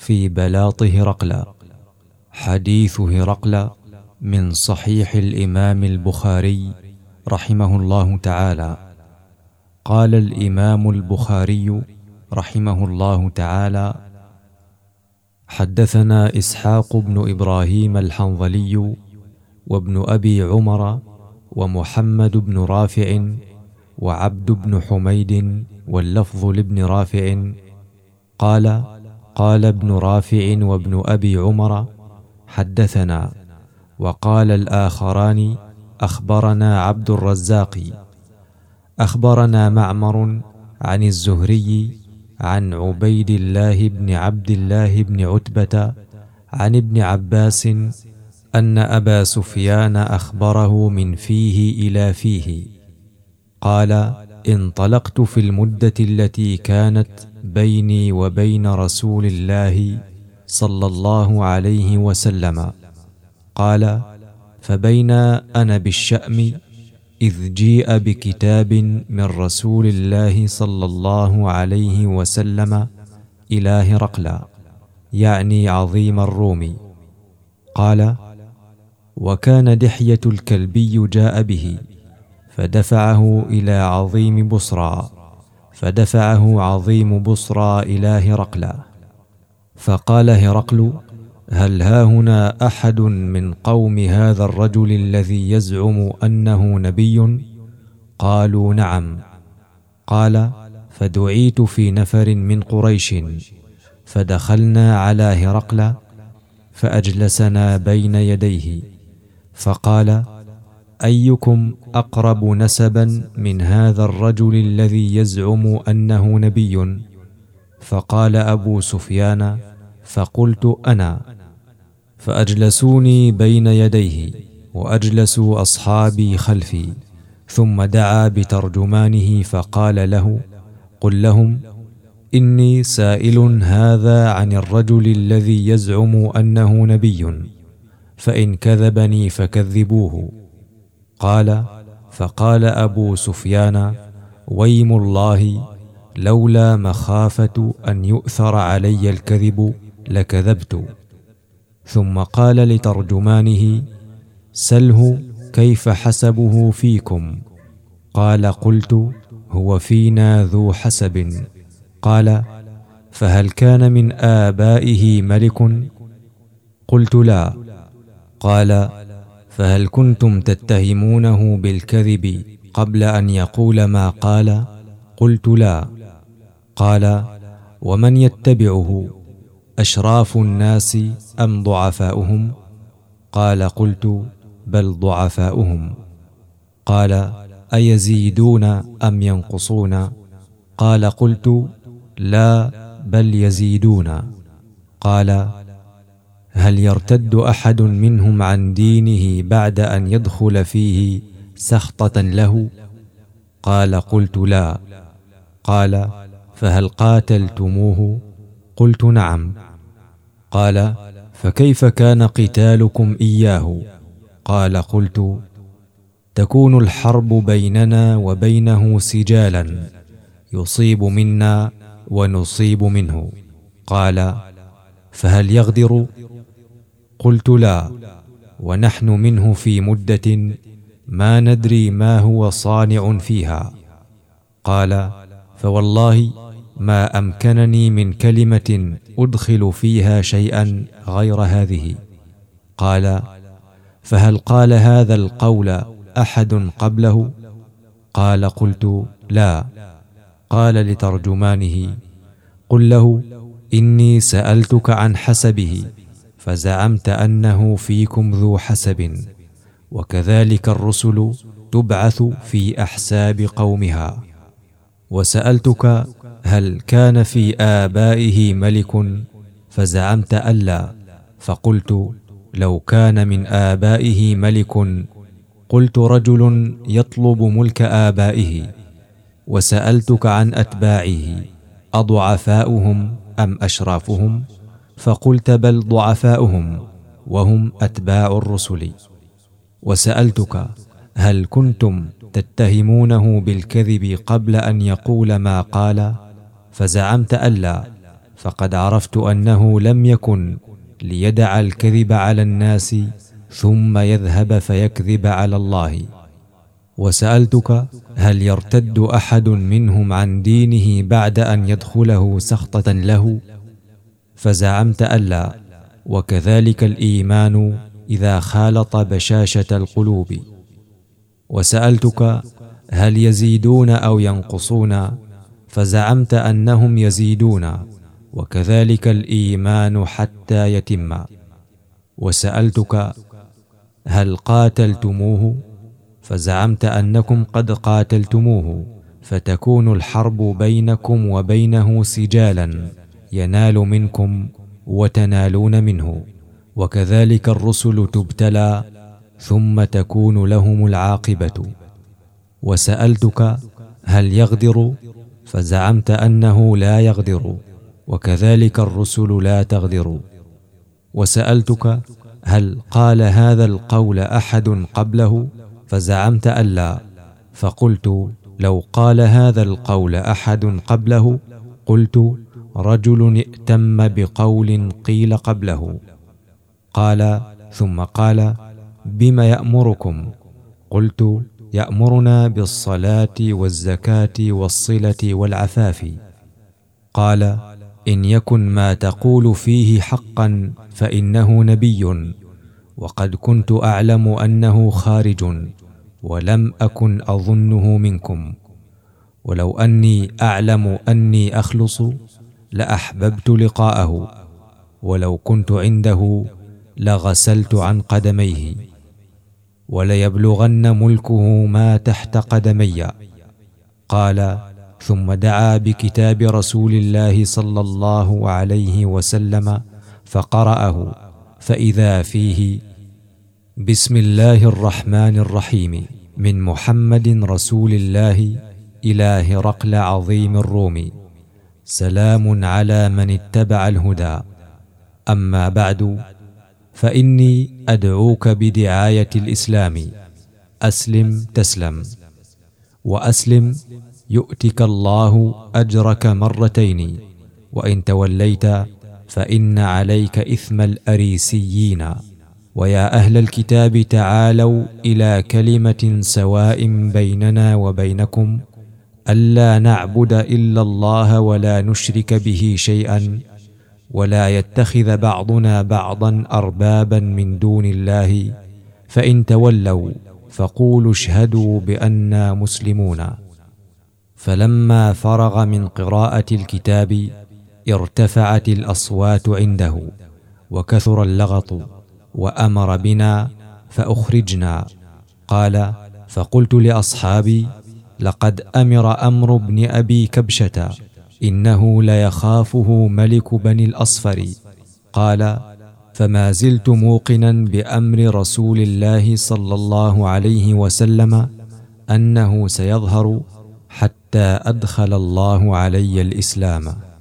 في بلاط هرقل. حديث هرقل من صحيح الإمام البخاري رحمه الله تعالى. قال الإمام البخاري رحمه الله تعالى: حدثنا إسحاق بن إبراهيم الحنظلي وابن أبي عمر ومحمد بن رافع وعبد بن حميد واللفظ لابن رافع قال: قال ابن رافع وابن أبي عمر: حدثنا. وقال الآخران: أخبرنا عبد الرزاق. أخبرنا معمر عن الزهري عن عبيد الله بن عبد الله بن عتبة عن ابن عباس أن أبا سفيان أخبره من فيه إلى فيه قال: انطلقت في المدة التي كانت بيني وبين رسول الله صلى الله عليه وسلم. قال: فبينا أنا بالشأم إذ جيء بكتاب من رسول الله صلى الله عليه وسلم إلى هرقل، يعني عظيم الروم. قال: وكان دحية الكلبي جاء به فدفعه إلى عظيم بصرى، فدفعه عظيم بصرى إلى هرقل. فقال هرقل: هل هاهنا أحد من قوم هذا الرجل الذي يزعم أنه نبي؟ قالوا: نعم. قال: فدعيت في نفر من قريش، فدخلنا على هرقل فأجلسنا بين يديه، فقال: أيكم أقرب نسبا من هذا الرجل الذي يزعم أنه نبي؟ فقال أبو سفيان: فقلت: أنا. فأجلسوني بين يديه وأجلسوا أصحابي خلفي، ثم دعا بترجمانه فقال له: قل لهم إني سائل هذا عن الرجل الذي يزعم أنه نبي، فإن كذبني فكذبوه. قال: فقال أبو سفيان: ويم الله، لولا مخافة أن يؤثر علي الكذب لكذبت. ثم قال لترجمانه: سله كيف حسبه فيكم؟ قال: قلت: هو فينا ذو حسب. قال: فهل كان من آبائه ملك؟ قلت: لا. قال: فهل كنتم تتهمونه بالكذب قبل أن يقول ما قال؟ قلت: لا. قال: ومن يتبعه، أشراف الناس أم ضعفاؤهم؟ قال: قلت: بل ضعفاؤهم. قال: أيزيدون أم ينقصون؟ قال: قلت: لا، بل يزيدون. قال: هل يرتد أحد منهم عن دينه بعد أن يدخل فيه سخطة له؟ قال: قلت: لا. قال: فهل قاتلتموه؟ قلت: نعم. قال: فكيف كان قتالكم إياه؟ قال: قلت: تكون الحرب بيننا وبينه سجالا، يصيب منا ونصيب منه. قال: فهل يغدر؟ قلت: لا، ونحن منه في مدة ما ندري ما هو صانع فيها. قال: فوالله ما أمكنني من كلمة أدخل فيها شيئا غير هذه. قال: فهل قال هذا القول أحد قبله؟ قال: قلت: لا. قال لترجمانه: قل له إني سألتك عن حسبه فزعمت أنه فيكم ذو حسب، وكذلك الرسل تبعث في أحساب قومها. وسألتك هل كان في آبائه ملك فزعمت ألا، فقلت: لو كان من آبائه ملك قلت رجل يطلب ملك آبائه. وسألتك عن أتباعه أضعفاؤهم أم أشرافهم؟ فقلت: بل ضعفاؤهم، وهم أتباع الرسل. وسألتك هل كنتم تتهمونه بالكذب قبل أن يقول ما قال؟ فزعمت ألا، فقد عرفت أنه لم يكن ليدع الكذب على الناس ثم يذهب فيكذب على الله. وسألتك هل يرتد أحد منهم عن دينه بعد أن يدخله سخطة له؟ فزعمت ألا، وكذلك الإيمان إذا خالط بشاشة القلوب. وسألتك هل يزيدون أو ينقصون؟ فزعمت أنهم يزيدون، وكذلك الإيمان حتى يتم. وسألتك هل قاتلتموه؟ فزعمت أنكم قد قاتلتموه، فتكون الحرب بينكم وبينه سجالا ينال منكم وتنالون منه، وكذلك الرسل تبتلى ثم تكون لهم العاقبة. وسألتك هل يغدر؟ فزعمت أنه لا يغدر، وكذلك الرسل لا تغدر. وسألتك هل قال هذا القول أحد قبله؟ فزعمت ألا، فقلت لو قال هذا القول أحد قبله قلت رجل ائتم بقول قيل قبله. قال ثم قال بما يأمركم؟ قلت يأمرنا بالصلاة والزكاة والصلة والعفاف. قال إن يكن ما تقول فيه حقا فإنه نبي، وقد كنت أعلم أنه خارج ولم أكن أظنه منكم، ولو أني أعلم أني أخلص لأحببت لقاءه، ولو كنت عنده لغسلت عن قدميه، وليبلغن ملكه ما تحت قدمي. قال ثم دعا بكتاب رسول الله صلى الله عليه وسلم فقرأه، فإذا فيه بسم الله الرحمن الرحيم من محمد رسول الله إلى هرقل عظيم الروم، سلام على من اتبع الهدى. أما بعد، فإني أدعوك بدعاية الإسلام، أسلم تسلم، وأسلم يؤتك الله أجرك مرتين، وإن توليت فإن عليك إثم الأريسيين. ويا أهل الكتاب تعالوا إلى كلمة سواء بيننا وبينكم ألا نعبد إلا الله ولا نشرك به شيئا، ولا يتخذ بعضنا بعضا أربابا من دون الله، فإن تولوا فقولوا اشهدوا بأننا مسلمون. فلما فرغ من قراءة الكتاب ارتفعت الأصوات عنده وكثر اللغط، وأمر بنا فأخرجنا. قال فقلت لأصحابي لقد أمر أمر بن أبي كبشة إنه ليخافه ملك بني الأصفر. قال فما زلت موقنا بأمر رسول الله صلى الله عليه وسلم أنه سيظهر حتى أدخل الله علي الإسلام.